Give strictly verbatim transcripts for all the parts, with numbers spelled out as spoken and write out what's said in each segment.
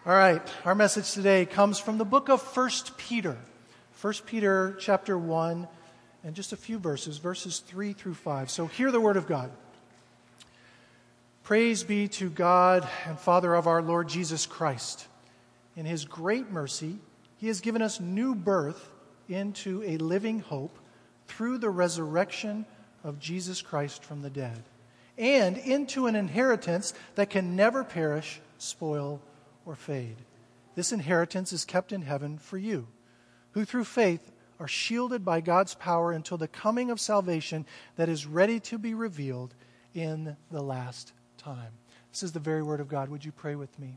All right, our message today comes from the book of First Peter. First Peter chapter one, and just a few verses, verses three through five. So hear the word of God. Praise be to God and Father of our Lord Jesus Christ. In His great mercy, He has given us new birth into a living hope through the resurrection of Jesus Christ from the dead, and into an inheritance that can never perish, spoil, or fade. This inheritance is kept in heaven for you, who through faith are shielded by God's power until the coming of salvation that is ready to be revealed in the last time. This is the very word of God. Would you pray with me?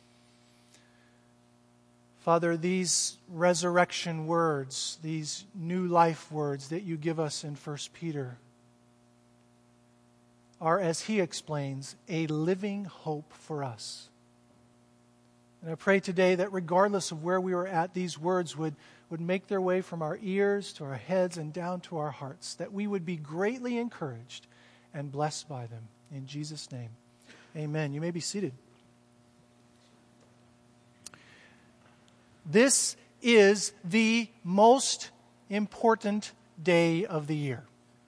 Father, these resurrection words, these new life words that you give us in First Peter are, as he explains, a living hope for us. And I pray today that regardless of where we are at, these words would, would make their way from our ears to our heads and down to our hearts, that we would be greatly encouraged and blessed by them. In Jesus' name, amen. You may be seated. This is the most important day of the year.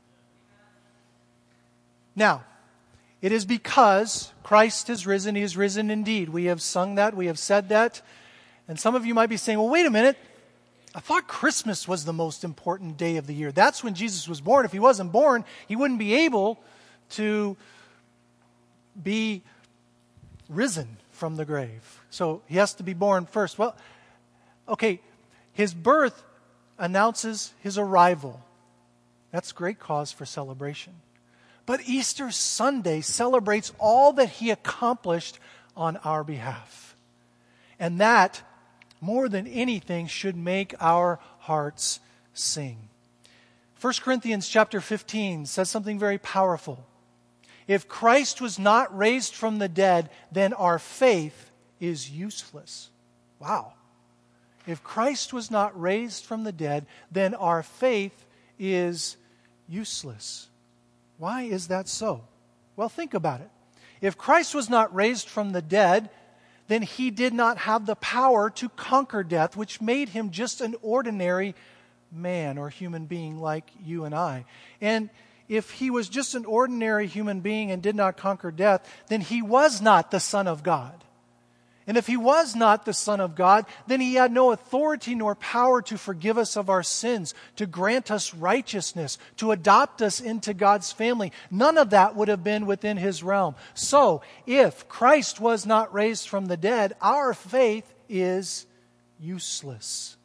Now, it is because Christ has risen. He has risen indeed. We have sung that. We have said that. And some of you might be saying, well, wait a minute. I thought Christmas was the most important day of the year. That's when Jesus was born. If He wasn't born, He wouldn't be able to be risen from the grave. So He has to be born first. Well, okay, His birth announces His arrival. That's great cause for celebration. But Easter Sunday celebrates all that He accomplished on our behalf. And that, more than anything, should make our hearts sing. First Corinthians chapter fifteen says something very powerful. If Christ was not raised from the dead, then our faith is useless. Wow. If Christ was not raised from the dead, then our faith is useless. Why is that so? Well, think about it. If Christ was not raised from the dead, then He did not have the power to conquer death, which made Him just an ordinary man or human being like you and I. And if He was just an ordinary human being and did not conquer death, then He was not the Son of God. And if He was not the Son of God, then He had no authority nor power to forgive us of our sins, to grant us righteousness, to adopt us into God's family. None of that would have been within His realm. So, if Christ was not raised from the dead, our faith is useless.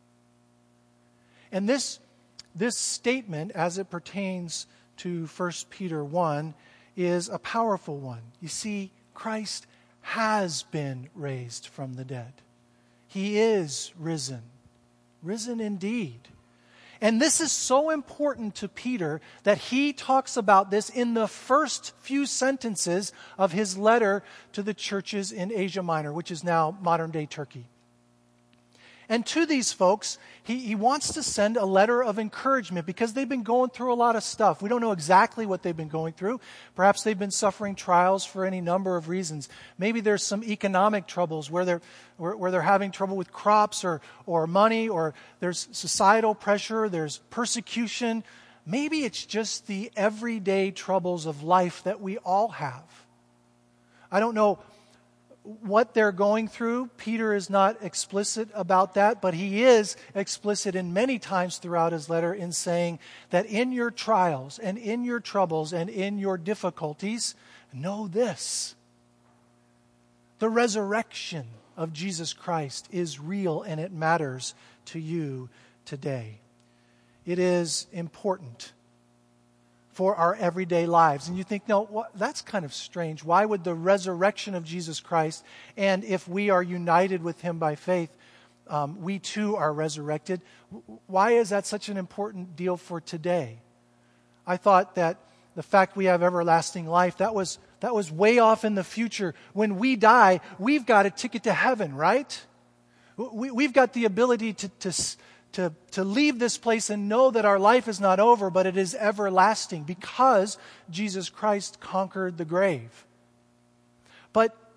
And this, this statement, as it pertains to First Peter one, is a powerful one. You see, Christ has been raised from the dead. He is risen. Risen indeed. And this is so important to Peter that he talks about this in the first few sentences of his letter to the churches in Asia Minor, which is now modern-day Turkey. And to these folks, he, he wants to send a letter of encouragement because they've been going through a lot of stuff. We don't know exactly what they've been going through. Perhaps they've been suffering trials for any number of reasons. Maybe there's some economic troubles where they're where, where they're having trouble with crops or or money, or there's societal pressure, there's persecution. Maybe it's just the everyday troubles of life that we all have. I don't know what they're going through. Peter is not explicit about that, but he is explicit in many times throughout his letter in saying that in your trials and in your troubles and in your difficulties, know this: the resurrection of Jesus Christ is real and it matters to you today. It is important for our everyday lives. And you think, no, what, that's kind of strange. Why would the resurrection of Jesus Christ, and if we are united with Him by faith, um, we too are resurrected? Why is that such an important deal for today? I thought that the fact we have everlasting life, that was that was way off in the future. When we die, we've got a ticket to heaven, right? We, we've got the ability to, to To, to leave this place and know that our life is not over, but it is everlasting because Jesus Christ conquered the grave. But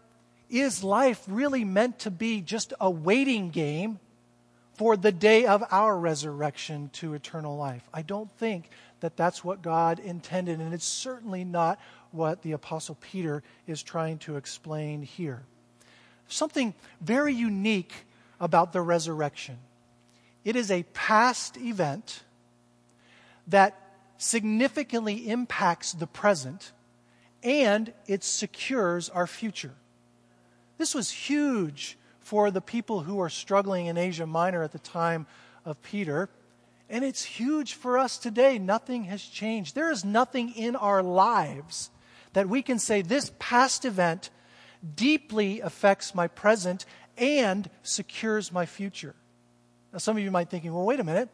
is life really meant to be just a waiting game for the day of our resurrection to eternal life? I don't think that that's what God intended, and it's certainly not what the Apostle Peter is trying to explain here. Something very unique about the resurrection. It is a past event that significantly impacts the present, and it secures our future. This was huge for the people who are struggling in Asia Minor at the time of Peter, and it's huge for us today. Nothing has changed. There is nothing in our lives that we can say this past event deeply affects my present and secures my future. Now, some of you might be thinking, well, wait a minute.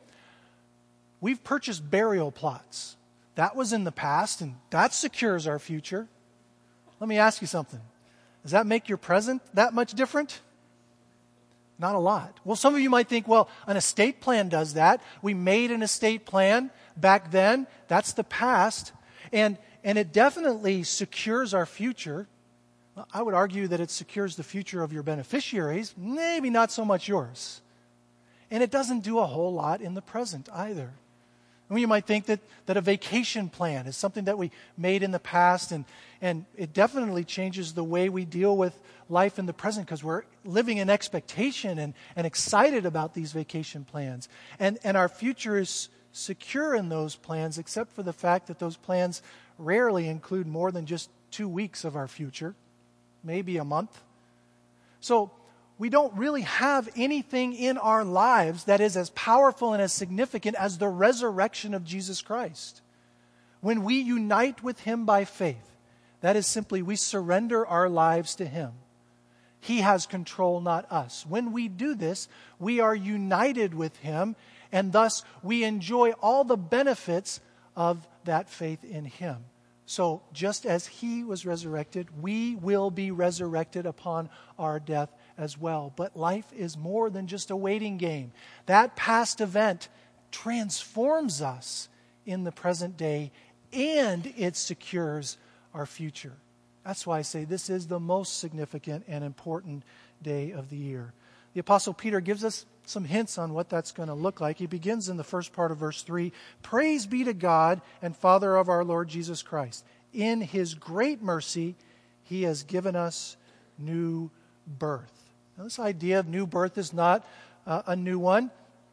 We've purchased burial plots. That was in the past, and that secures our future. Let me ask you something. Does that make your present that much different? Not a lot. Well, some of you might think, well, an estate plan does that. We made an estate plan back then. That's the past. And, and it definitely secures our future. I would argue that it secures the future of your beneficiaries, maybe not so much yours. And it doesn't do a whole lot in the present either. And you might think that, that a vacation plan is something that we made in the past, and, and it definitely changes the way we deal with life in the present because we're living in expectation and, and excited about these vacation plans. And, and our future is secure in those plans, except for the fact that those plans rarely include more than just two weeks of our future, maybe a month. So we don't really have anything in our lives that is as powerful and as significant as the resurrection of Jesus Christ. When we unite with Him by faith, that is simply we surrender our lives to Him. He has control, not us. When we do this, we are united with Him, and thus we enjoy all the benefits of that faith in Him. So just as He was resurrected, we will be resurrected upon our death as well. But life is more than just a waiting game. That past event transforms us in the present day, and it secures our future. That's why I say this is the most significant and important day of the year. The Apostle Peter gives us some hints on what that's going to look like. He begins in the first part of verse three. Praise be to God and Father of our Lord Jesus Christ. In His great mercy, He has given us new birth. Now, this idea of new birth is not uh, a new one.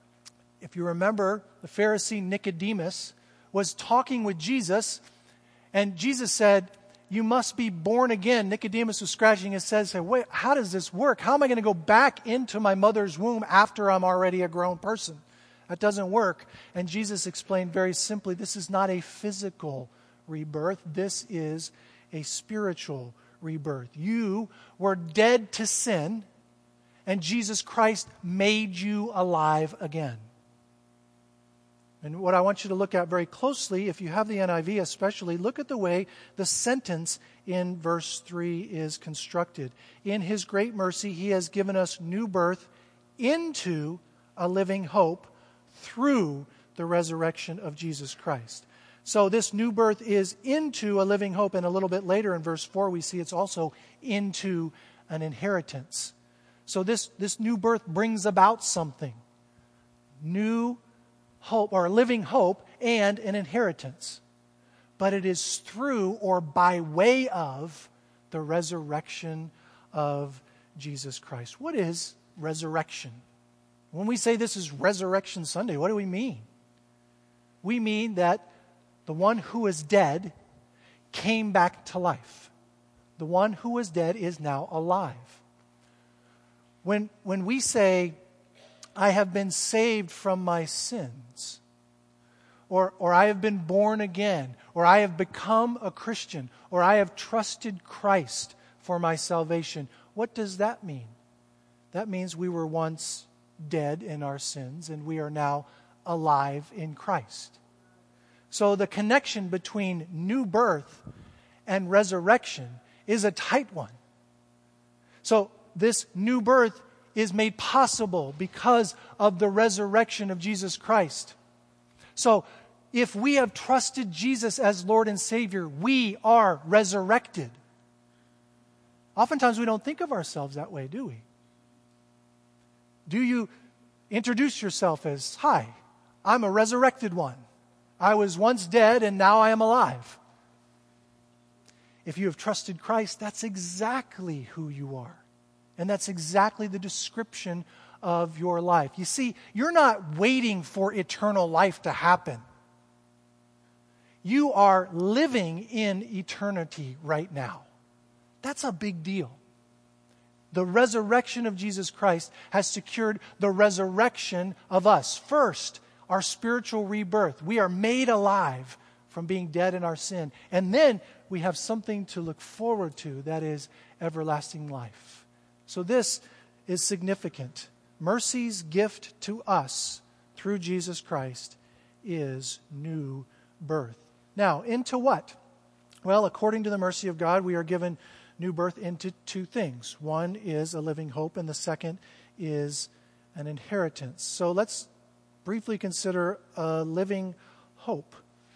If you remember, the Pharisee Nicodemus was talking with Jesus, and Jesus said, you must be born again. Nicodemus was scratching his head and said, wait, how does this work? How am I going to go back into my mother's womb after I'm already a grown person? That doesn't work. And Jesus explained very simply, this is not a physical rebirth. This is a spiritual rebirth. You were dead to sin, and Jesus Christ made you alive again. And what I want you to look at very closely, if you have the N I V especially, look at the way the sentence in verse three is constructed. In His great mercy, He has given us new birth into a living hope through the resurrection of Jesus Christ. So this new birth is into a living hope, and a little bit later in verse four we see it's also into an inheritance. So this, this new birth brings about something. New hope, or a living hope, and an inheritance. But it is through or by way of the resurrection of Jesus Christ. What is resurrection? When we say this is Resurrection Sunday, what do we mean? We mean that the one who is dead came back to life. The one who was dead is now alive. When, when we say, I have been saved from my sins, or, or I have been born again, or I have become a Christian, or I have trusted Christ for my salvation, what does that mean? That means we were once dead in our sins, and we are now alive in Christ. So the connection between new birth and resurrection is a tight one. So this new birth is made possible because of the resurrection of Jesus Christ. So if we have trusted Jesus as Lord and Savior, we are resurrected. Oftentimes we don't think of ourselves that way, do we? Do you introduce yourself as, "Hi, I'm a resurrected one. I was once dead and now I am alive"? If you have trusted Christ, that's exactly who you are. And that's exactly the description of your life. You see, you're not waiting for eternal life to happen. You are living in eternity right now. That's a big deal. The resurrection of Jesus Christ has secured the resurrection of us. First, our spiritual rebirth. We are made alive from being dead in our sin. And then we have something to look forward to, that is everlasting life. So this is significant. Mercy's gift to us through Jesus Christ is new birth. Now, into what? Well, according to the mercy of God, we are given new birth into two things. One is a living hope, and the second is an inheritance. So let's briefly consider a living hope.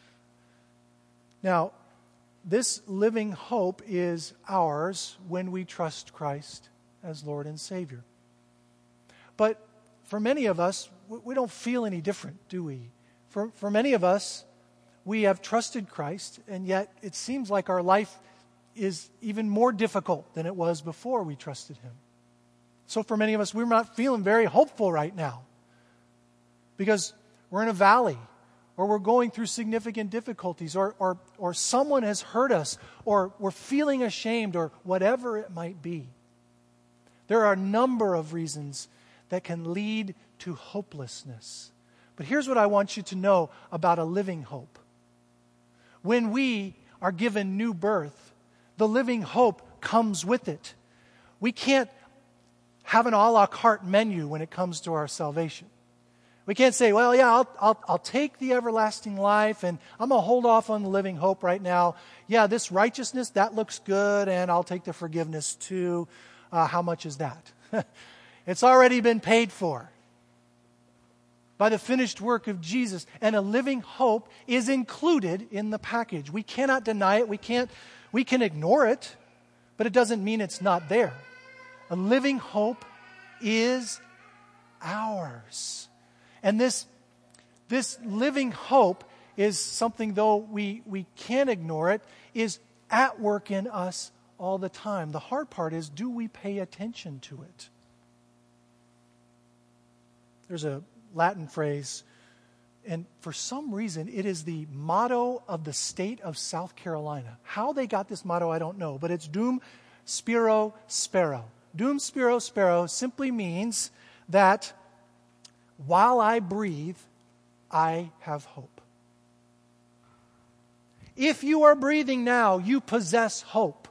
Now, this living hope is ours when we trust Christ as Lord and Savior. But for many of us, we don't feel any different, do we? For, for many of us, we have trusted Christ, and yet it seems like our life is even more difficult than it was before we trusted Him. So for many of us, we're not feeling very hopeful right now because we're in a valley, or we're going through significant difficulties, or, or, or someone has hurt us, or we're feeling ashamed, or whatever it might be. There are a number of reasons that can lead to hopelessness. But here's what I want you to know about a living hope. When we are given new birth, the living hope comes with it. We can't have an a la carte menu when it comes to our salvation. We can't say, well, yeah, I'll, I'll, I'll take the everlasting life and I'm going to hold off on the living hope right now. Yeah, this righteousness, that looks good, and I'll take the forgiveness too. Uh, how much is that? It's already been paid for by the finished work of Jesus, and a living hope is included in the package. We cannot deny it. We can't, we can ignore it, but it doesn't mean it's not there. A living hope is ours. And this, this living hope is something, though we, we can't ignore it, is at work in us all the time. The hard part is, do we pay attention to it? There's a Latin phrase, and for some reason it is the motto of the state of South Carolina. How they got this motto, I don't know, but it's Dum Spiro Spero. Dum Spiro Spero simply means that while I breathe, I have hope. If you are breathing now, you possess hope.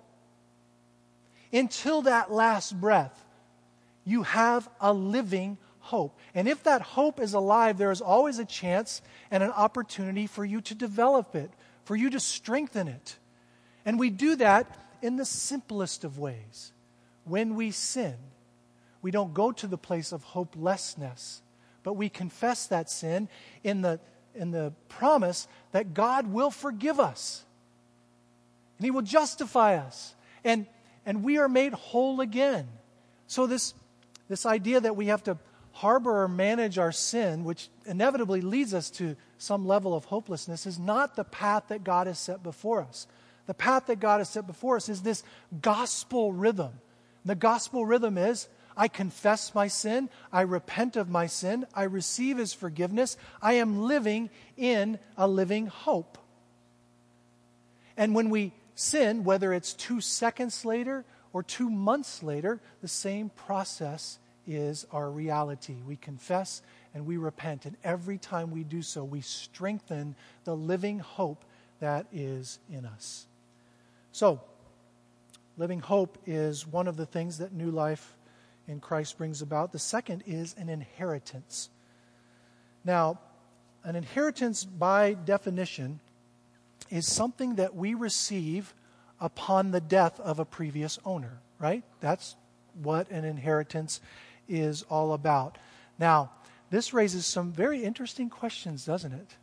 Until that last breath, you have a living hope. And if that hope is alive, there is always a chance and an opportunity for you to develop it, for you to strengthen it. And we do that in the simplest of ways. When we sin, we don't go to the place of hopelessness, but we confess that sin in the, in the promise that God will forgive us. And He will justify us. And, and we are made whole again. So this, this idea that we have to harbor or manage our sin, which inevitably leads us to some level of hopelessness, is not the path that God has set before us. The path that God has set before us is this gospel rhythm. The gospel rhythm is, I confess my sin, I repent of my sin, I receive His forgiveness, I am living in a living hope. And when we sin, whether it's two seconds later or two months later, the same process is our reality. We confess and we repent, and every time we do so, we strengthen the living hope that is in us. So, living hope is one of the things that new life in Christ brings about. The second is an inheritance. Now, an inheritance by definition is something that we receive upon the death of a previous owner, right? That's what an inheritance is all about. Now, this raises some very interesting questions, doesn't it?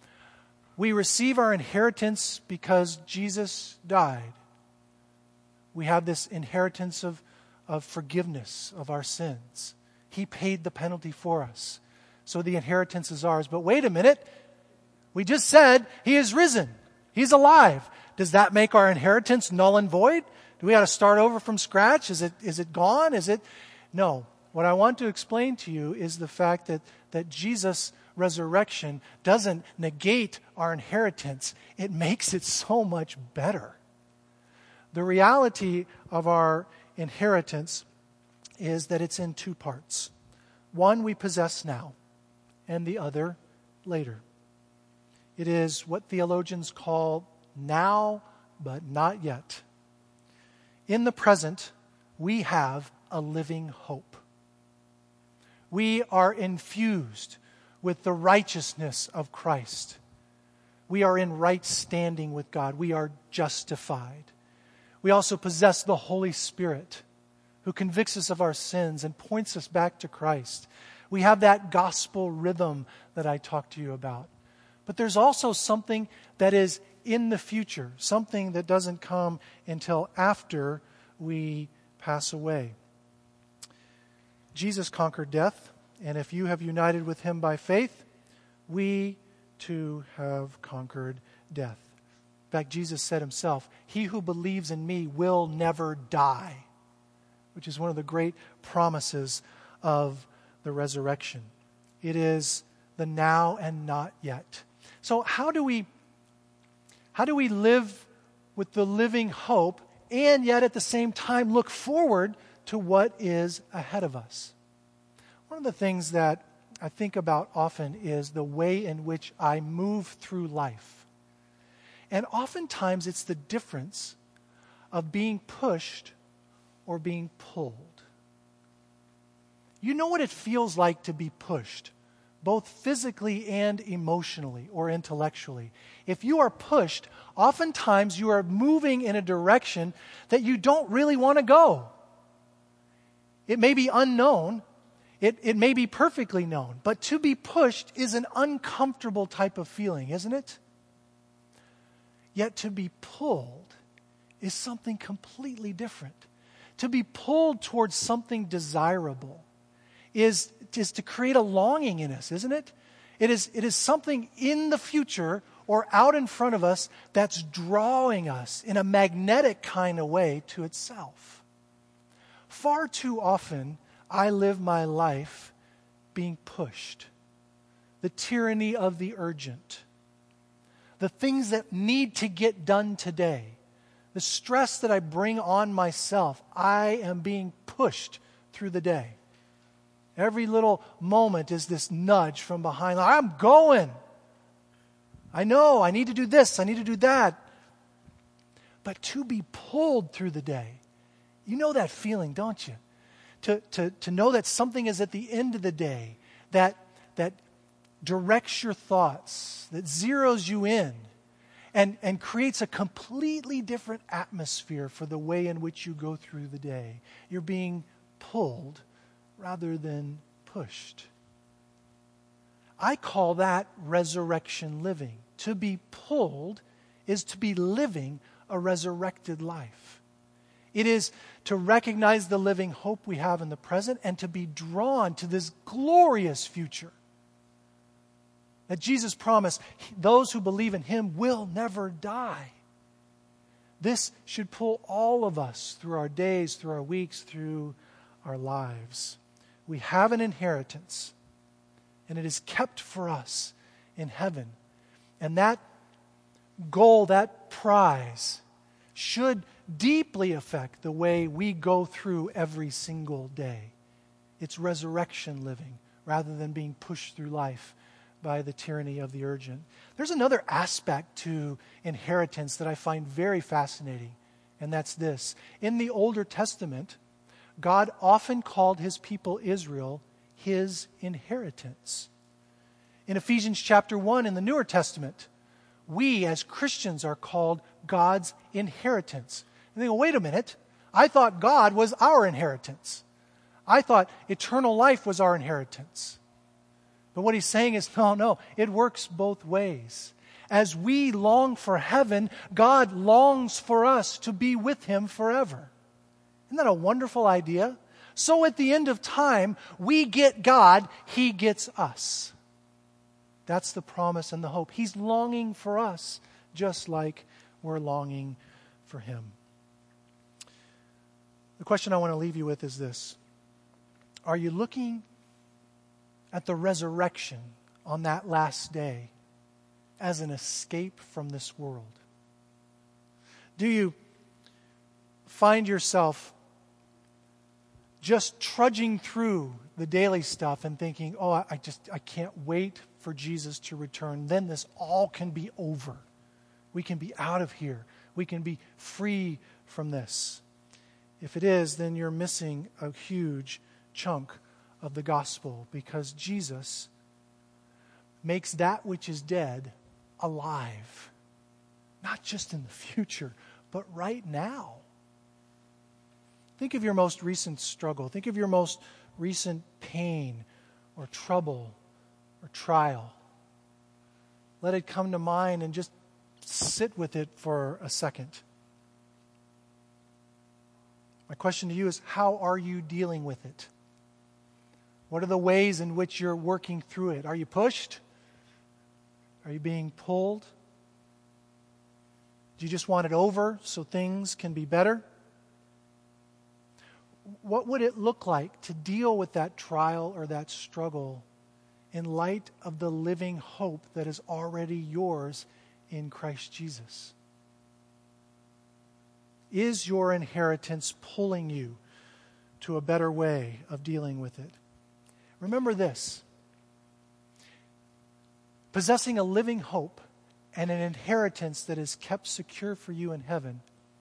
We receive our inheritance because Jesus died. we have this inheritance of, of forgiveness of our sins. He paid the penalty for us. So the inheritance is ours. But wait a minute. We just said He is risen. He's alive. Does that make our inheritance null and void? Do we have to start over from scratch? Is it, is it gone? Is it? No. What I want to explain to you is the fact that, that Jesus' resurrection doesn't negate our inheritance. It makes it so much better. The reality of our inheritance is that it's in two parts. One we possess now, and the other later. It is what theologians call now, but not yet. In the present, we have a living hope. We are infused with the righteousness of Christ. We are in right standing with God. We are justified. We also possess the Holy Spirit, who convicts us of our sins and points us back to Christ. We have that gospel rhythm that I talked to you about. But there's also something that is in the future, something that doesn't come until after we pass away. Jesus conquered death, and if you have united with Him by faith, we too have conquered death. In fact, Jesus said Himself, "He who believes in me will never die," which is one of the great promises of the resurrection. It is the now and not yet. So how do we how do we live with the living hope and yet at the same time look forward to what is ahead of us? One of the things that I think about often is the way in which I move through life. And oftentimes it's the difference of being pushed or being pulled. You know what it feels like to be pushed, both physically and emotionally or intellectually. If you are pushed, oftentimes you are moving in a direction that you don't really want to go. It may be unknown. It, it may be perfectly known. But to be pushed is an uncomfortable type of feeling, isn't it? Yet to be pulled is something completely different. To be pulled towards something desirable is, is to create a longing in us, isn't it? It is, it is something in the future or out in front of us that's drawing us in a magnetic kind of way to itself. Far too often, I live my life being pushed. The tyranny of the urgent. The things that need to get done today. The stress that I bring on myself. I am being pushed through the day. Every little moment is this nudge from behind. I'm going. I know I need to do this. I need to do that. But to be pulled through the day. You know that feeling, don't you? To, to, to know that something is at the end of the day that, that directs your thoughts, that zeroes you in and, and creates a completely different atmosphere for the way in which you go through the day. You're being pulled rather than pushed. I call that resurrection living. To be pulled is to be living a resurrected life. It is to recognize the living hope we have in the present and to be drawn to this glorious future. That Jesus promised, those who believe in Him will never die. This should pull all of us through our days, through our weeks, through our lives. We have an inheritance, and it is kept for us in heaven. And that goal, that prize, should deeply affect the way we go through every single day. It's resurrection living rather than being pushed through life by the tyranny of the urgent. There's another aspect to inheritance that I find very fascinating, and that's this. In the Older Testament, God often called His people Israel His inheritance. In Ephesians chapter one in the Newer Testament, we as Christians are called God's inheritance. And they go, wait a minute, I thought God was our inheritance. I thought eternal life was our inheritance. But what he's saying is, no, no, it works both ways. As we long for heaven, God longs for us to be with Him forever. Isn't that a wonderful idea? So at the end of time, we get God, He gets us. That's the promise and the hope. He's longing for us just like we're longing for Him. The question I want to leave you with is this. Are you looking at the resurrection on that last day as an escape from this world? Do you find yourself just trudging through the daily stuff and thinking, oh, I just I can't wait for Jesus to return. Then this all can be over. We can be out of here. We can be free from this. If it is, then you're missing a huge chunk of the gospel, because Jesus makes that which is dead alive. Not just in the future, but right now. Think of your most recent struggle. Think of your most recent pain or trouble or trial. Let it come to mind and just sit with it for a second. My question to you is, how are you dealing with it? What are the ways in which you're working through it? Are you pushed? Are you being pulled? Do you just want it over so things can be better? What would it look like to deal with that trial or that struggle in light of the living hope that is already yours in Christ Jesus? Is your inheritance pulling you to a better way of dealing with it? Remember this. Possessing a living hope and an inheritance that is kept secure for you in heaven,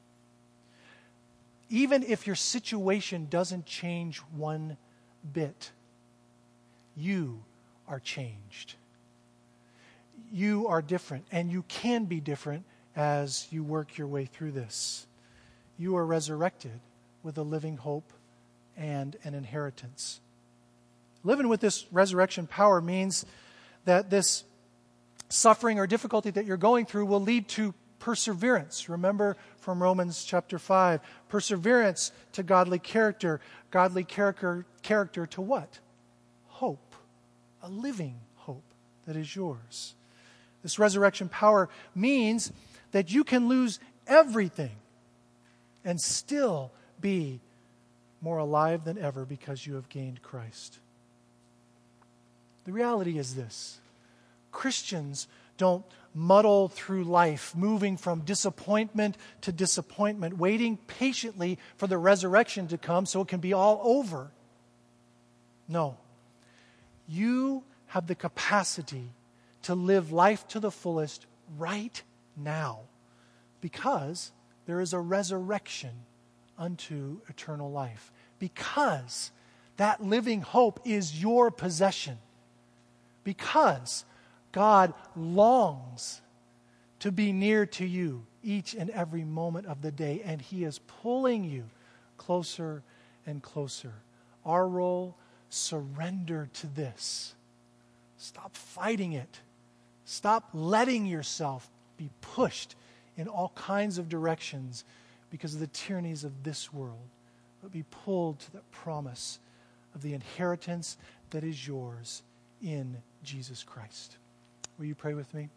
even if your situation doesn't change one bit, you are changed. You are different, and you can be different as you work your way through this. You are resurrected with a living hope and an inheritance. Living with this resurrection power means that this suffering or difficulty that you're going through will lead to perseverance. Remember from Romans chapter five, perseverance to godly character, godly character, character to what? Hope, a living hope that is yours. This resurrection power means that you can lose everything and still be more alive than ever because you have gained Christ. The reality is this. Christians don't muddle through life, moving from disappointment to disappointment, waiting patiently for the resurrection to come so it can be all over. No. You have the capacity to live life to the fullest right now, because there is a resurrection unto eternal life. Because that living hope is your possession. Because God longs to be near to you each and every moment of the day, and He is pulling you closer and closer. Our role, surrender to this. Stop fighting it. Stop letting yourself be pushed in all kinds of directions because of the tyrannies of this world, but be pulled to the promise of the inheritance that is yours in Jesus Christ. Will you pray with me?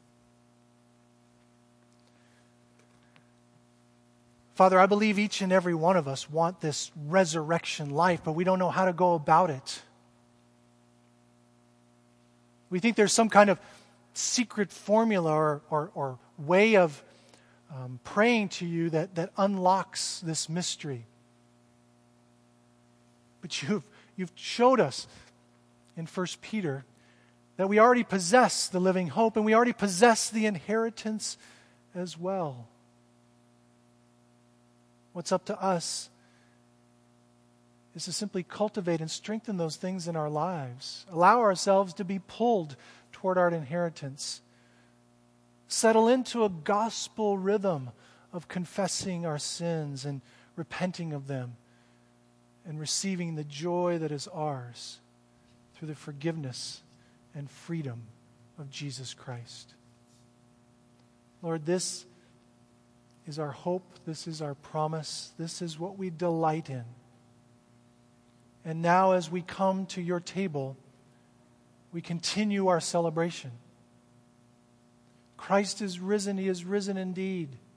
Father, I believe each and every one of us want this resurrection life, but we don't know how to go about it. We think there's some kind of secret formula or, or, or way of um, praying to you that, that unlocks this mystery. But you've, you've showed us in First Peter that we already possess the living hope and we already possess the inheritance as well. What's up to us is to simply cultivate and strengthen those things in our lives. Allow ourselves to be pulled toward our inheritance. Settle into a gospel rhythm of confessing our sins and repenting of them and receiving the joy that is ours through the forgiveness and freedom of Jesus Christ. Lord, this is our hope. This is our promise. This is what we delight in. And now as we come to your table, we continue our celebration. Christ is risen. He is risen indeed.